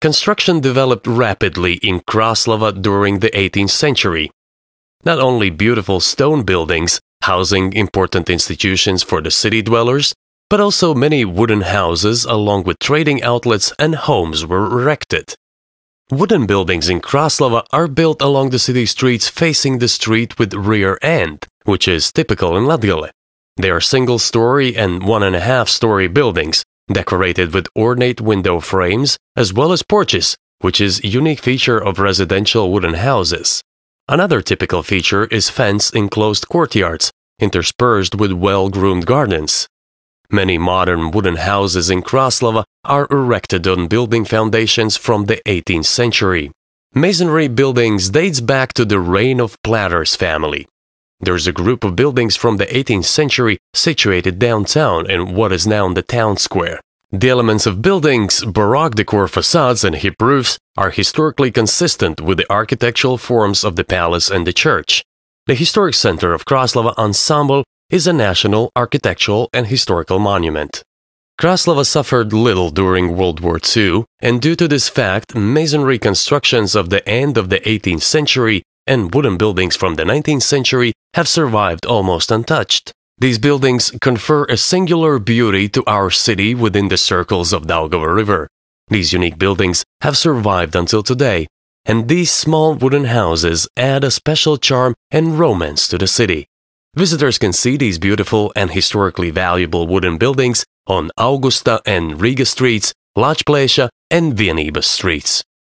Construction developed rapidly in Krāslava during the 18th century. Not only beautiful stone buildings, housing important institutions for the city dwellers, but also many wooden houses along with trading outlets and homes were erected. Wooden buildings in Krāslava are built along the city streets facing the street with rear end, which is typical in Latgale. They are single-story and 1.5-story buildings, decorated with ornate window frames, as well as porches, which is a unique feature of residential wooden houses. Another typical feature is fence-enclosed courtyards, interspersed with well-groomed gardens. Many modern wooden houses in Krāslava are erected on building foundations from the 18th century. Masonry buildings dates back to the reign of Plāters family. There's a group of buildings from the 18th century situated downtown in what is now the town square. The elements of buildings, Baroque decor facades and hip roofs are historically consistent with the architectural forms of the palace and the church. The Historic Center of Krāslava Ensemble is a national architectural and historical monument. Krāslava suffered little during World War II, and due to this fact, masonry constructions of the end of the 18th century and wooden buildings from the 19th century have survived almost untouched. These buildings confer a singular beauty to our city within the circles of Daugava River. These unique buildings have survived until today, and these small wooden houses add a special charm and romance to the city. Visitors can see these beautiful and historically valuable wooden buildings on Augusta and Riga streets, Lačplēša and Vienības streets.